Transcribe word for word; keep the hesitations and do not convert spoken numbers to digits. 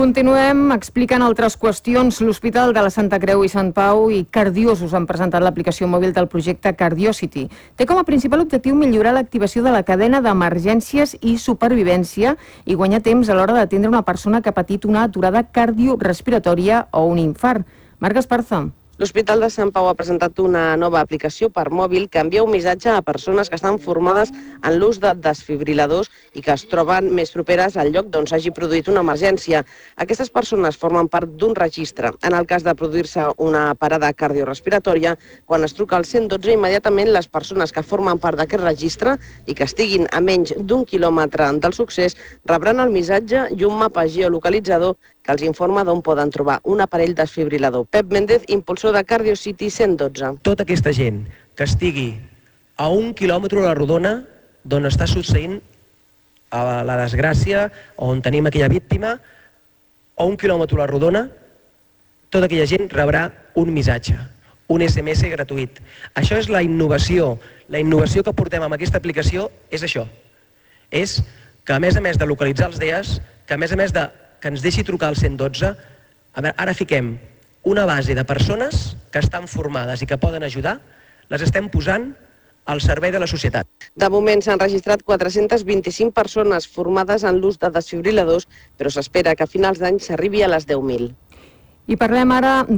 Continuem explicant altres qüestions. L'Hospital de la Santa Creu i Sant Pau i Cardiosos han presentat l'aplicació mòbil del projecte Cardiocity. Té com a principal objectiu millorar l'activació de la cadena d'emergències i supervivència i guanyar temps a l'hora d'atendre una persona que ha patit una aturada cardiorespiratòria o un infart. Marc Esparza. L'Hospital de Sant Pau ha presentat una nova aplicació per mòbil que envia un missatge a persones que estan formades en l'ús de desfibriladors i que es troben més properes al lloc d'on s'hagi produït una emergència. Aquestes persones formen part d'un registre. En el cas de produir-se una parada cardiorespiratòria, quan es truca al cent dotze, immediatament les persones que formen part d'aquest registre i que estiguin a menys d'un quilòmetre del succés rebran el missatge i un mapa geolocalitzador que els informa d'on poden trobar un aparell desfibrilador. Pep Méndez, impulsor de Cardiocity cent dotze. Tota aquesta gent que estigui a un quilòmetre a la rodona d'on està succeint la desgràcia, on tenim aquella víctima, a un quilòmetre a la rodona, tota aquella gent rebrà un missatge, un esse eme esse gratuït. Això és la innovació. La innovació que portem amb aquesta aplicació és això. És que a més a més de localitzar els D E A S, que a més a més de que ens deixi trucar al cent dotze, a veure, ara fiquem una base de persones que estan formades i que poden ajudar, les estem posant al servei de la societat. De moment s'han registrat quatre-centes vint-i-cinc persones formades en l'ús de desfibriladors, però s'espera que a finals d'any s'arribi a les deu mil. I parlem ara de